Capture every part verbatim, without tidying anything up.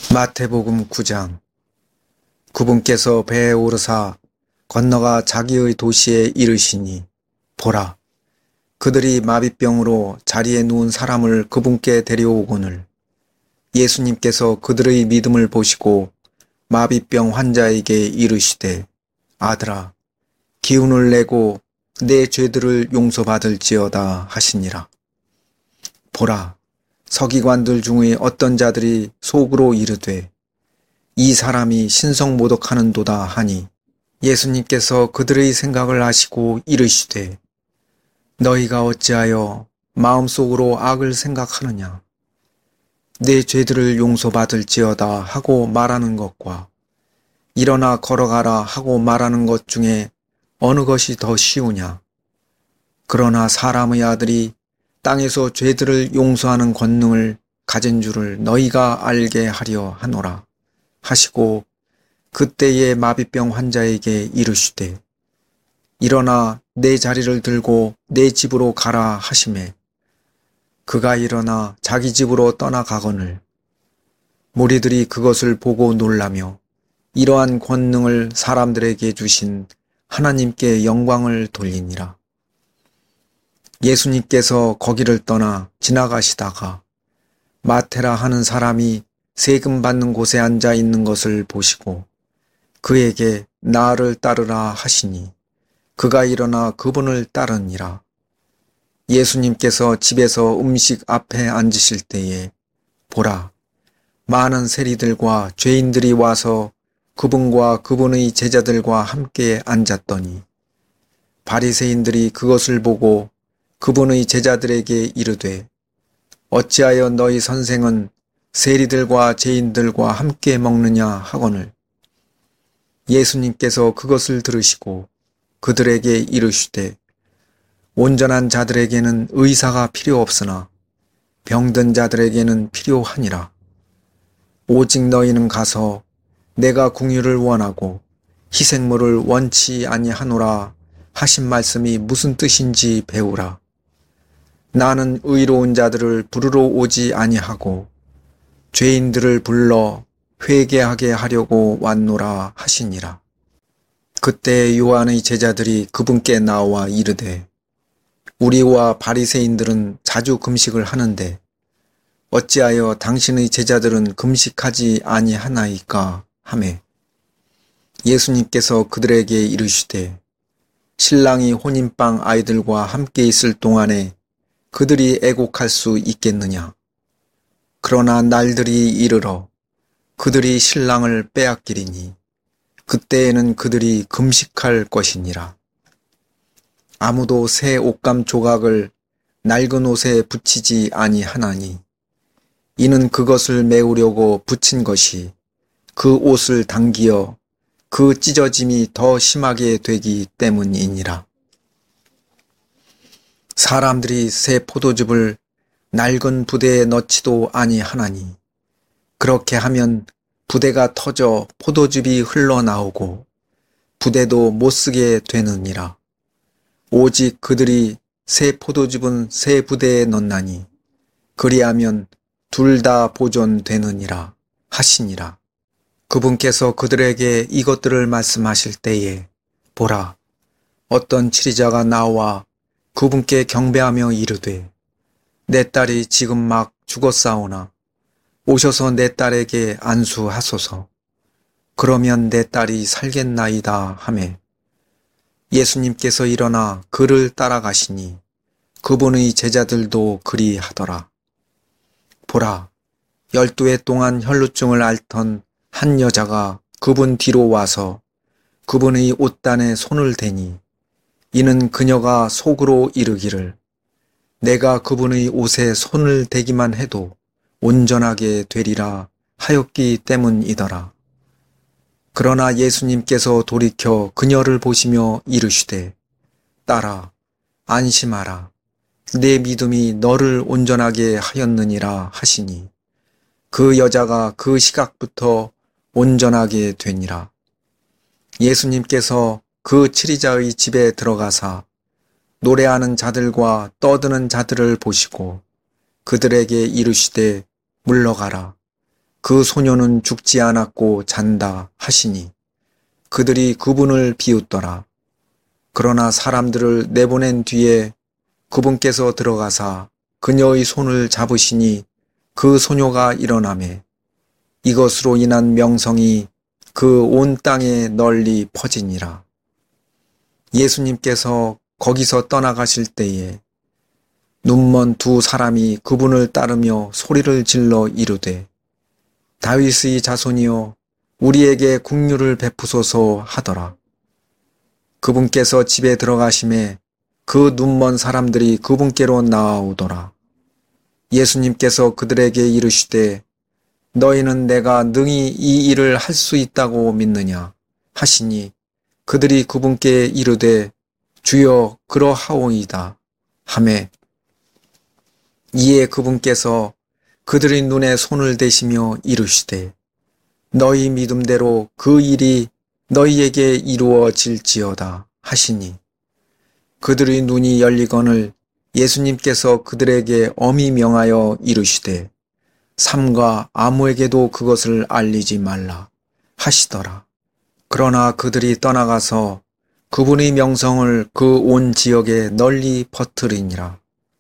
마태복음 구 장. 그분께서 배에 오르사 건너가 자기의 도시에 이르시니 보라, 그들이 마비병으로 자리에 누운 사람을 그분께 데려오거늘 예수님께서 그들의 믿음을 보시고 마비병 환자에게 이르시되 아들아, 기운을 내고 내 죄들을 용서받을지어다 하시니라. 보라, 서기관들 중의 어떤 자들이 속으로 이르되 이 사람이 신성모독하는도다 하니 예수님께서 그들의 생각을 아시고 이르시되 너희가 어찌하여 마음속으로 악을 생각하느냐. 내 죄들을 용서받을지어다 하고 말하는 것과 일어나 걸어가라 하고 말하는 것 중에 어느 것이 더 쉬우냐. 그러나 사람의 아들이 땅에서 죄들을 용서하는 권능을 가진 줄을 너희가 알게 하려 하노라 하시고 그때의 마비병 환자에게 이르시되 일어나 내 자리를 들고 내 집으로 가라 하시매 그가 일어나 자기 집으로 떠나가거늘 무리들이 그것을 보고 놀라며 이러한 권능을 사람들에게 주신 하나님께 영광을 돌리니라. 예수님께서 거기를 떠나 지나가시다가 마테라 하는 사람이 세금 받는 곳에 앉아 있는 것을 보시고 그에게 나를 따르라 하시니 그가 일어나 그분을 따르니라. 예수님께서 집에서 음식 앞에 앉으실 때에 보라, 많은 세리들과 죄인들이 와서 그분과 그분의 제자들과 함께 앉았더니 바리새인들이 그것을 보고 그분의 제자들에게 이르되 어찌하여 너희 선생은 세리들과 죄인들과 함께 먹느냐 하거늘 예수님께서 그것을 들으시고 그들에게 이르시되 온전한 자들에게는 의사가 필요 없으나 병든 자들에게는 필요하니라. 오직 너희는 가서 내가 궁유를 원하고 희생물을 원치 아니하노라 하신 말씀이 무슨 뜻인지 배우라. 나는 의로운 자들을 부르러 오지 아니하고 죄인들을 불러 회개하게 하려고 왔노라 하시니라. 그때 요한의 제자들이 그분께 나와 이르되 우리와 바리새인들은 자주 금식을 하는데 어찌하여 당신의 제자들은 금식하지 아니하나이까 하매 예수님께서 그들에게 이르시되 신랑이 혼인방 아이들과 함께 있을 동안에 그들이 애곡할 수 있겠느냐. 그러나 날들이 이르러 그들이 신랑을 빼앗기리니 그때에는 그들이 금식할 것이니라. 아무도 새 옷감 조각을 낡은 옷에 붙이지 아니하나니 이는 그것을 메우려고 붙인 것이 그 옷을 당기어 그 찢어짐이 더 심하게 되기 때문이니라. 사람들이 새 포도즙을 낡은 부대에 넣지도 아니하나니 그렇게 하면 부대가 터져 포도즙이 흘러나오고 부대도 못쓰게 되느니라. 오직 그들이 새 포도즙은 새 부대에 넣나니 그리하면 둘 다 보존되느니라 하시니라. 그분께서 그들에게 이것들을 말씀하실 때에 보라, 어떤 치리자가 나와 그분께 경배하며 이르되 내 딸이 지금 막 죽었사오나 오셔서 내 딸에게 안수하소서. 그러면 내 딸이 살겠나이다 하매 예수님께서 일어나 그를 따라가시니 그분의 제자들도 그리하더라. 보라, 열두 해 동안 혈루증을 앓던 한 여자가 그분 뒤로 와서 그분의 옷단에 손을 대니 이는 그녀가 속으로 이르기를 내가 그분의 옷에 손을 대기만 해도 온전하게 되리라 하였기 때문이더라. 그러나 예수님께서 돌이켜 그녀를 보시며 이르시되 딸아, 안심하라. 내 믿음이 너를 온전하게 하였느니라 하시니 그 여자가 그 시각부터 온전하게 되니라. 예수님께서 그 치리자의 집에 들어가사 노래하는 자들과 떠드는 자들을 보시고 그들에게 이르시되 물러가라. 그 소녀는 죽지 않았고 잔다 하시니 그들이 그분을 비웃더라. 그러나 사람들을 내보낸 뒤에 그분께서 들어가사 그녀의 손을 잡으시니 그 소녀가 일어나매 이것으로 인한 명성이 그 온 땅에 널리 퍼지니라. 예수님께서 거기서 떠나가실 때에 눈먼 두 사람이 그분을 따르며 소리를 질러 이르되 다윗의 자손이여 우리에게 긍휼을 베푸소서 하더라. 그분께서 집에 들어가심에 그 눈먼 사람들이 그분께로 나아오더라. 예수님께서 그들에게 이르시되 너희는 내가 능히 이 일을 할 수 있다고 믿느냐 하시니 그들이 그분께 이르되 주여 그러하오이다 하매 이에 그분께서 그들의 눈에 손을 대시며 이르시되 너희 믿음대로 그 일이 너희에게 이루어질지어다 하시니 그들의 눈이 열리거늘 예수님께서 그들에게 엄히 명하여 이르시되 삼가 아무에게도 그것을 알리지 말라 하시더라. 그러나 그들이 떠나가서 그분의 명성을 그 온 지역에 널리 퍼뜨리니라.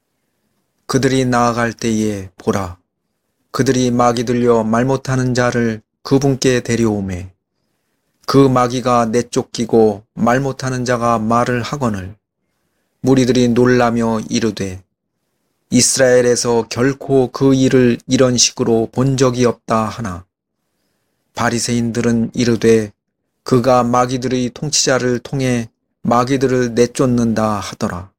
그들이 나아갈 때에 보라 그들이 마귀 들려 말 못하는 자를 그분께 데려오매 그 마귀가 내쫓기고 말 못하는 자가 말을 하거늘 무리들이 놀라며 이르되 이스라엘에서 결코 그 일을 이런 식으로 본 적이 없다 하나 바리새인들은 이르되 그가 마귀들의 통치자를 통해 마귀들을 내쫓는다 하더라.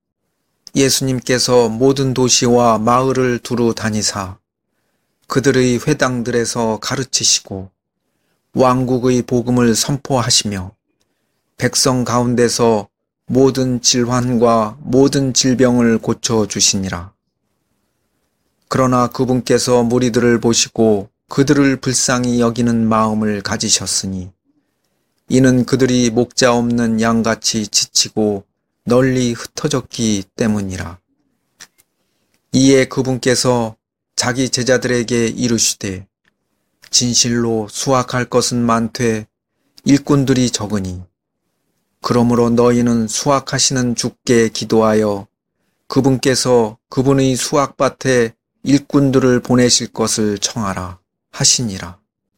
예수님께서 모든 도시와 마을을 두루 다니사 그들의 회당들에서 가르치시고 왕국의 복음을 선포하시며 백성 가운데서 모든 질환과 모든 질병을 고쳐주시니라. 그러나 그분께서 무리들을 보시고 그들을 불쌍히 여기는 마음을 가지셨으니 이는 그들이 목자 없는 양같이 지치고 널리 흩어졌기 때문이라. 이에 그분께서 자기 제자들에게 이르시되 진실로 수확할 것은 많되 일꾼들이 적으니 그러므로 너희는 수확하시는 주께 기도하여 그분께서 그분의 수확밭에 일꾼들을 보내실 것을 청하라 하시니라.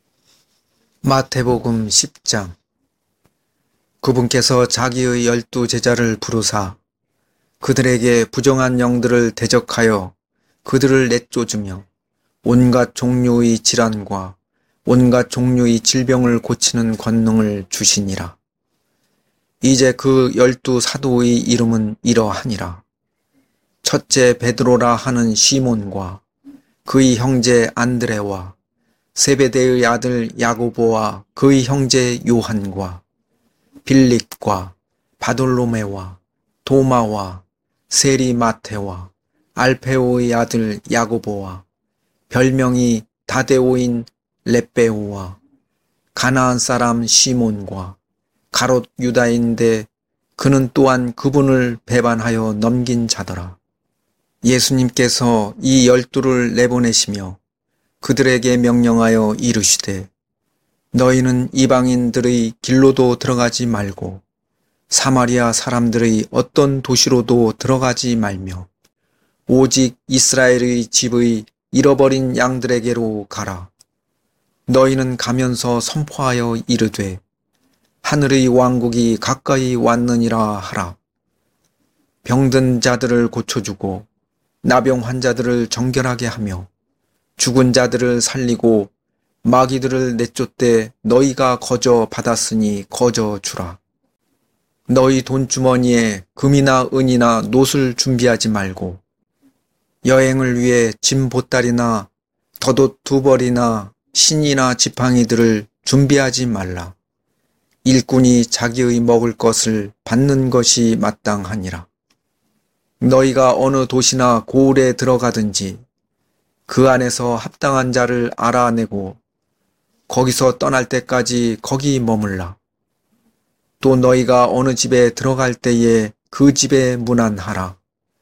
마태복음 십 장. 그분께서 자기의 열두 제자를 부르사 그들에게 부정한 영들을 대적하여 그들을 내쫓으며 온갖 종류의 질환과 온갖 종류의 질병을 고치는 권능을 주시니라. 이제 그 열두 사도의 이름은 이러하니라. 첫째 베드로라 하는 시몬과 그의 형제 안드레와 세베대의 아들 야고보와 그의 형제 요한과 빌립과 바돌로메와 도마와 세리 마테와 알페오의 아들 야고보와 별명이 다데오인 렙베오와 가나안 사람 시몬과 가롯 유다인데 그는 또한 그분을 배반하여 넘긴 자더라. 예수님께서 이 열두를 내보내시며 그들에게 명령하여 이르시되 너희는 이방인들의 길로도 들어가지 말고 사마리아 사람들의 어떤 도시로도 들어가지 말며 오직 이스라엘의 집의 잃어버린 양들에게로 가라. 너희는 가면서 선포하여 이르되 하늘의 왕국이 가까이 왔느니라 하라. 병든 자들을 고쳐주고 나병 환자들을 정결하게 하며 죽은 자들을 살리고 마귀들을 내쫓되 너희가 거저 받았으니 거저 주라. 너희 돈주머니에 금이나 은이나 놋을 준비하지 말고 여행을 위해 짐 보따리나 덧옷 두 벌이나 신이나 지팡이들을 준비하지 말라. 일꾼이 자기의 먹을 것을 받는 것이 마땅하니라. 너희가 어느 도시나 고을에 들어가든지 그 안에서 합당한 자를 알아내고 거기서 떠날 때까지 거기 머물라. 또 너희가 어느 집에 들어갈 때에 그 집에 문안하라.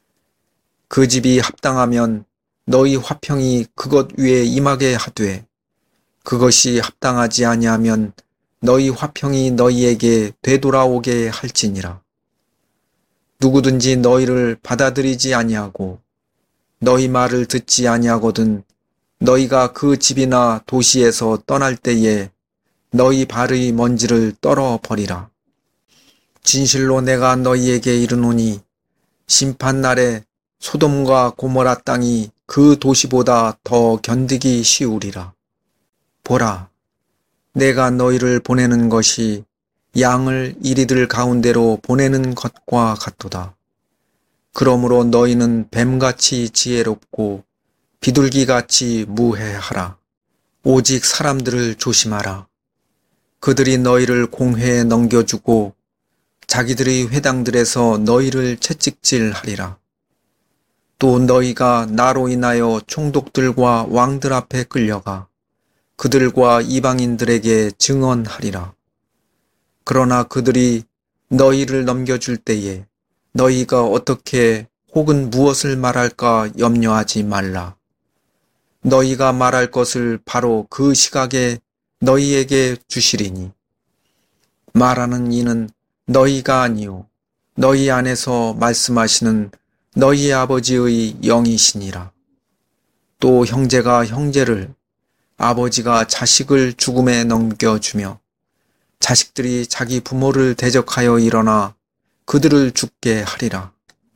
그 집이 합당하면 너희 화평이 그것 위에 임하게 하되 그것이 합당하지 아니하면 너희 화평이 너희에게 되돌아오게 할지니라. 누구든지 너희를 받아들이지 아니하고 너희 말을 듣지 아니하거든 너희가 그 집이나 도시에서 떠날 때에 너희 발의 먼지를 떨어버리라. 진실로 내가 너희에게 이르노니 심판날에 소돔과 고모라 땅이 그 도시보다 더 견디기 쉬우리라. 보라, 내가 너희를 보내는 것이 양을 이리들 가운데로 보내는 것과 같도다. 그러므로 너희는 뱀같이 지혜롭고 비둘기같이 무해하라. 오직 사람들을 조심하라. 그들이 너희를 공회에 넘겨주고 자기들의 회당들에서 너희를 채찍질하리라. 또 너희가 나로 인하여 총독들과 왕들 앞에 끌려가 그들과 이방인들에게 증언하리라. 그러나 그들이 너희를 넘겨줄 때에 너희가 어떻게 혹은 무엇을 말할까 염려하지 말라. 너희가 말할 것을 바로 그 시각에 너희에게 주시리니 말하는 이는 너희가 아니요 너희 안에서 말씀하시는 너희 아버지의 영이시니라. 또 형제가 형제를 아버지가 자식을 죽음에 넘겨주며 자식들이 자기 부모를 대적하여 일어나 그들을 죽게 하리라.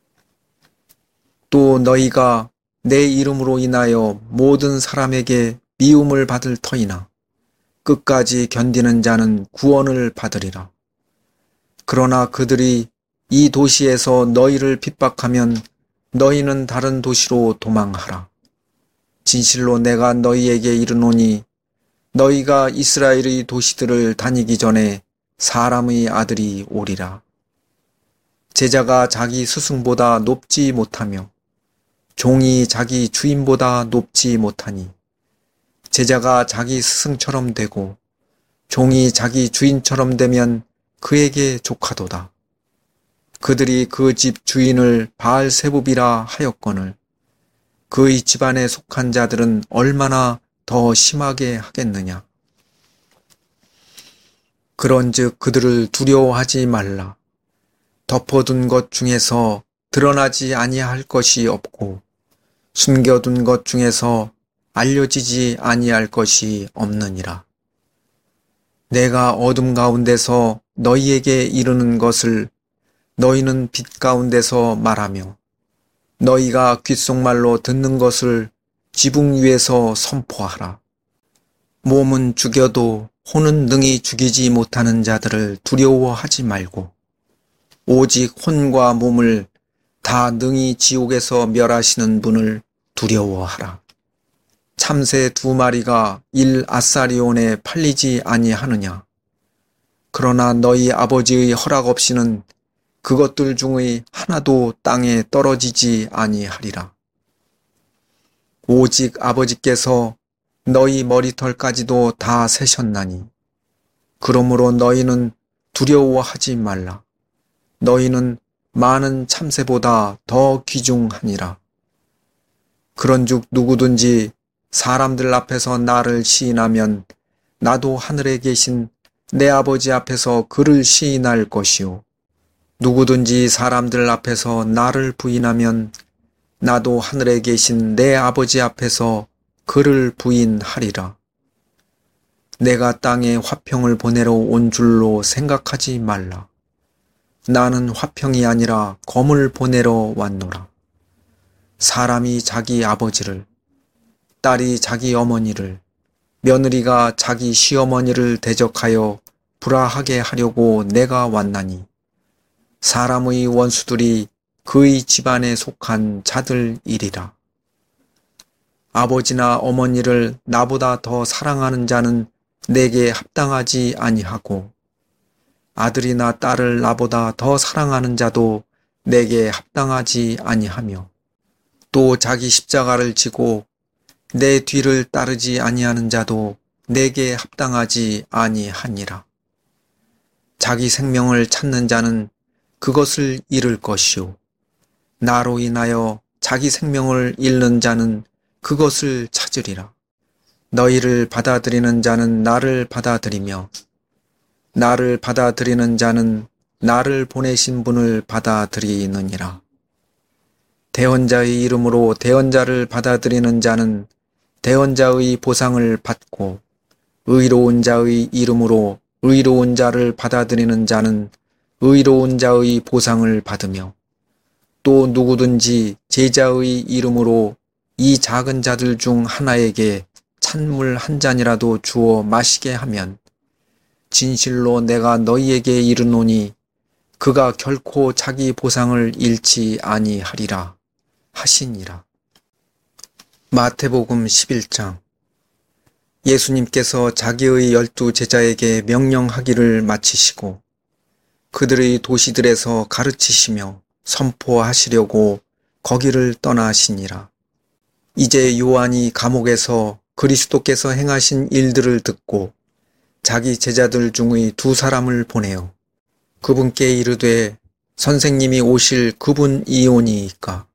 또 너희가 내 이름으로 인하여 모든 사람에게 미움을 받을 터이나 끝까지 견디는 자는 구원을 받으리라. 그러나 그들이 이 도시에서 너희를 핍박하면 너희는 다른 도시로 도망하라. 진실로 내가 너희에게 이르노니 너희가 이스라엘의 도시들을 다니기 전에 사람의 아들이 오리라. 제자가 자기 스승보다 높지 못하며 종이 자기 주인보다 높지 못하니 제자가 자기 스승처럼 되고 종이 자기 주인처럼 되면 그에게 족하도다. 그들이 그 집 주인을 바알세붑이라 하였거늘 그의 집안에 속한 자들은 얼마나 더 심하게 하겠느냐. 그런즉 그들을 두려워하지 말라. 덮어둔 것 중에서 드러나지 아니할 것이 없고 숨겨둔 것 중에서 알려지지 아니할 것이 없느니라. 내가 어둠 가운데서 너희에게 이르는 것을 너희는 빛 가운데서 말하며 너희가 귓속말로 듣는 것을 지붕 위에서 선포하라. 몸은 죽여도 혼은 능히 죽이지 못하는 자들을 두려워하지 말고 오직 혼과 몸을 다 능히 지옥에서 멸하시는 분을 두려워하라. 참새 두 마리가 일 아사리온에 팔리지 아니하느냐. 그러나 너희 아버지의 허락 없이는 그것들 중의 하나도 땅에 떨어지지 아니하리라. 오직 아버지께서 너희 머리털까지도 다 세셨나니 그러므로 너희는 두려워하지 말라. 너희는 많은 참새보다 더 귀중하니라. 그런즉 누구든지 사람들 앞에서 나를 시인하면 나도 하늘에 계신 내 아버지 앞에서 그를 시인할 것이요 누구든지 사람들 앞에서 나를 부인하면 나도 하늘에 계신 내 아버지 앞에서 그를 부인하리라. 내가 땅에 화평을 보내러 온 줄로 생각하지 말라. 나는 화평이 아니라 검을 보내러 왔노라. 사람이 자기 아버지를, 딸이 자기 어머니를, 며느리가 자기 시어머니를 대적하여 불화하게 하려고 내가 왔나니 사람의 원수들이 그의 집안에 속한 자들이리라. 아버지나 어머니를 나보다 더 사랑하는 자는 내게 합당하지 아니하고 아들이나 딸을 나보다 더 사랑하는 자도 내게 합당하지 아니하며 또 자기 십자가를 지고 내 뒤를 따르지 아니하는 자도 내게 합당하지 아니하니라. 자기 생명을 찾는 자는 그것을 잃을 것이요 나로 인하여 자기 생명을 잃는 자는 그것을 찾으리라. 너희를 받아들이는 자는 나를 받아들이며 나를 받아들이는 자는 나를 보내신 분을 받아들이느니라. 대언자의 이름으로 대언자를 받아들이는 자는 대언자의 보상을 받고 의로운 자의 이름으로 의로운 자를 받아들이는 자는 의로운 자의 보상을 받으며 또 누구든지 제자의 이름으로 이 작은 자들 중 하나에게 찬물 한 잔이라도 주어 마시게 하면 진실로 내가 너희에게 이르노니 그가 결코 자기 보상을 잃지 아니하리라 하시니라. 마태복음 십일 장. 예수님께서 자기의 열두 제자에게 명령하기를 마치시고 그들의 도시들에서 가르치시며 선포하시려고 거기를 떠나시니라. 이제 요한이 감옥에서 그리스도께서 행하신 일들을 듣고 자기 제자들 중의 두 사람을 보내어 그분께 이르되 선생님이 오실 그분이오니이까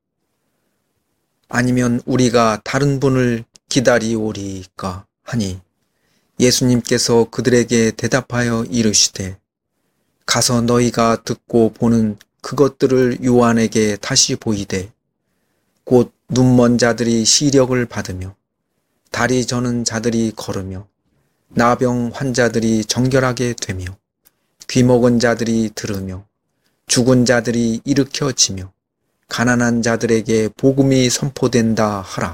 아니면 우리가 다른 분을 기다리오리이까 하니 예수님께서 그들에게 대답하여 이르시되 가서 너희가 듣고 보는 그것들을 요한에게 다시 보이되 곧 눈먼 자들이 시력을 받으며 다리 저는 자들이 걸으며 나병 환자들이 정결하게 되며 귀먹은 자들이 들으며 죽은 자들이 일으켜지며 가난한 자들에게 복음이 선포된다 하라.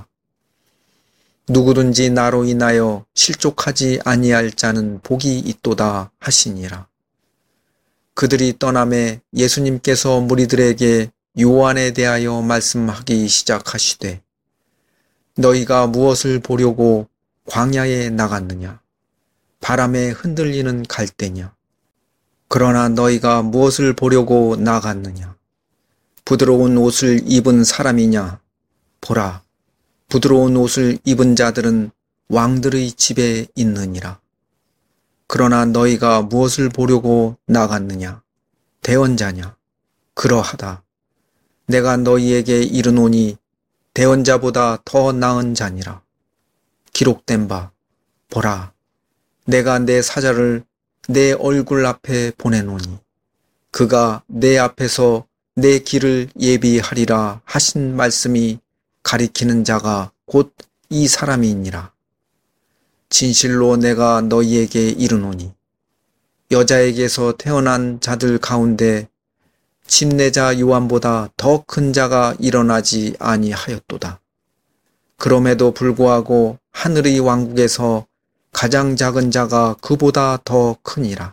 누구든지 나로 인하여 실족하지 아니할 자는 복이 있도다 하시니라. 그들이 떠남에 예수님께서 무리들에게 요한에 대하여 말씀하기 시작하시되 너희가 무엇을 보려고 광야에 나갔느냐? 바람에 흔들리는 갈대냐? 그러나 너희가 무엇을 보려고 나갔느냐? 부드러운 옷을 입은 사람이냐? 보라, 부드러운 옷을 입은 자들은 왕들의 집에 있느니라. 그러나 너희가 무엇을 보려고 나갔느냐? 대언자냐? 그러하다. 내가 너희에게 이르노니 대언자보다 더 나은 자니라. 기록된 바, 보라, 내가 내 사자를 내 얼굴 앞에 보내노니 그가 내 앞에서 내 길을 예비하리라 하신 말씀이 가리키는 자가 곧 이 사람이니라. 진실로 내가 너희에게 이르노니 여자에게서 태어난 자들 가운데 침례자 요한보다 더 큰 자가 일어나지 아니하였도다. 그럼에도 불구하고 하늘의 왕국에서 가장 작은 자가 그보다 더 크니라.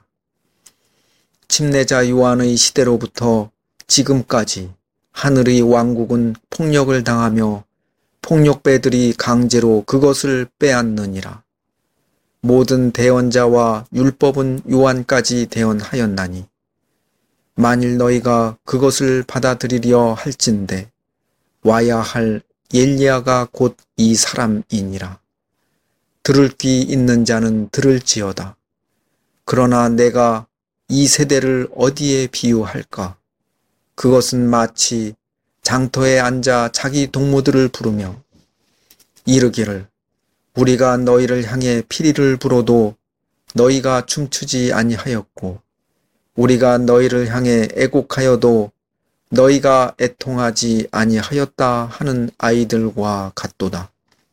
침례자 요한의 시대로부터 지금까지 하늘의 왕국은 폭력을 당하며 폭력배들이 강제로 그것을 빼앗느니라. 모든 대언자와 율법은 요한까지 대언하였나니 만일 너희가 그것을 받아들이려 할진대 와야 할 엘리야가 곧 이 사람이니라. 들을 귀 있는 자는 들을지어다. 그러나 내가 이 세대를 어디에 비유할까? 그것은 마치 장터에 앉아 자기 동무들을 부르며 이르기를 우리가 너희를 향해 피리를 불어도 너희가 춤추지 아니하였고 우리가 너희를 향해 애곡하여도 너희가 애통하지 아니하였다 하는 아이들과 같도다.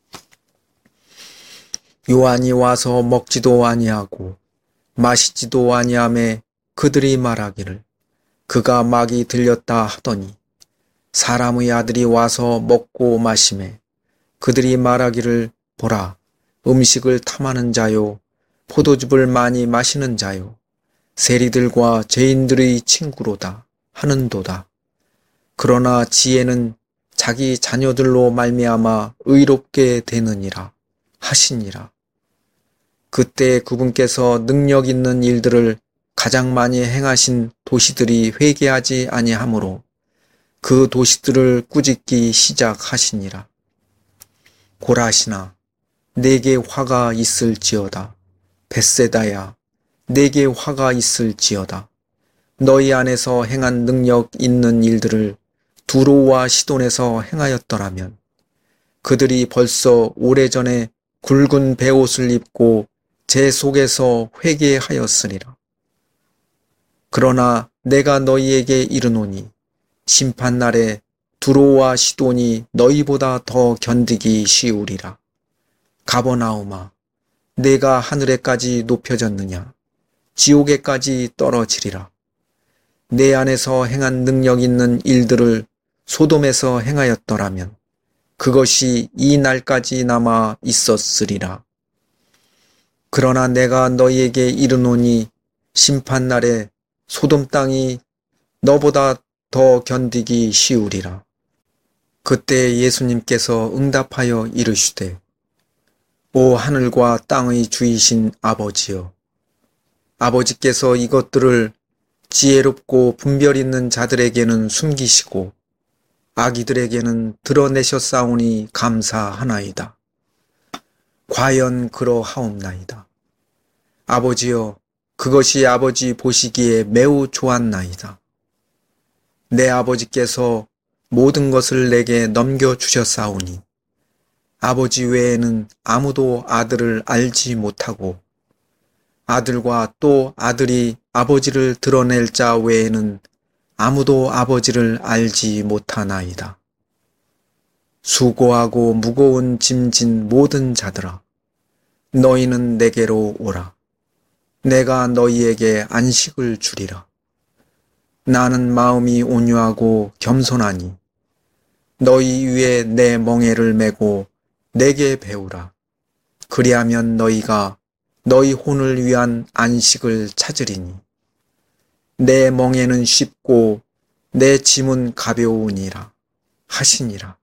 요한이 와서 먹지도 아니하고 마시지도 아니하매 그들이 말하기를 그가 막이 들렸다 하더니 사람의 아들이 와서 먹고 마시매 그들이 말하기를 보라 음식을 탐하는 자요 포도즙을 많이 마시는 자요 세리들과 죄인들의 친구로다 하는도다. 그러나 지혜는 자기 자녀들로 말미암아 의롭게 되느니라 하시니라. 그때 그분께서 능력 있는 일들을 가장 많이 행하신 도시들이 회개하지 아니하므로 그 도시들을 꾸짖기 시작하시니라. 고라시나 내게 화가 있을지어다. 벳세다야 내게 화가 있을지어다. 너희 안에서 행한 능력 있는 일들을 두로와 시돈에서 행하였더라면 그들이 벌써 오래전에 굵은 베옷을 입고 제 속에서 회개하였으리라. 그러나 내가 너희에게 이르노니 심판날에 두로와 시돈이 너희보다 더 견디기 쉬우리라. 가버나움아, 내가 하늘에까지 높여졌느냐? 지옥에까지 떨어지리라. 내 안에서 행한 능력 있는 일들을 소돔에서 행하였더라면 그것이 이 날까지 남아 있었으리라. 그러나 내가 너희에게 이르노니 심판날에 소돔 땅이 너보다 더 견디기 쉬우리라. 그때 예수님께서 응답하여 이르시되 오 하늘과 땅의 주이신 아버지여, 아버지께서 이것들을 지혜롭고 분별 있는 자들에게는 숨기시고 아기들에게는 드러내셨사오니 감사하나이다. 과연 그러하옵나이다. 아버지여, 그것이 아버지 보시기에 매우 좋았나이다. 내 아버지께서 모든 것을 내게 넘겨주셨사오니 아버지 외에는 아무도 아들을 알지 못하고 아들과 또 아들이 아버지를 드러낼 자 외에는 아무도 아버지를 알지 못하나이다. 수고하고 무거운 짐진 모든 자들아, 너희는 내게로 오라. 내가 너희에게 안식을 주리라. 나는 마음이 온유하고 겸손하니 너희 위에 내 멍에를 메고 내게 배우라. 그리하면 너희가 너희 혼을 위한 안식을 찾으리니 내 멍에는 쉽고 내 짐은 가벼우니라 하시니라.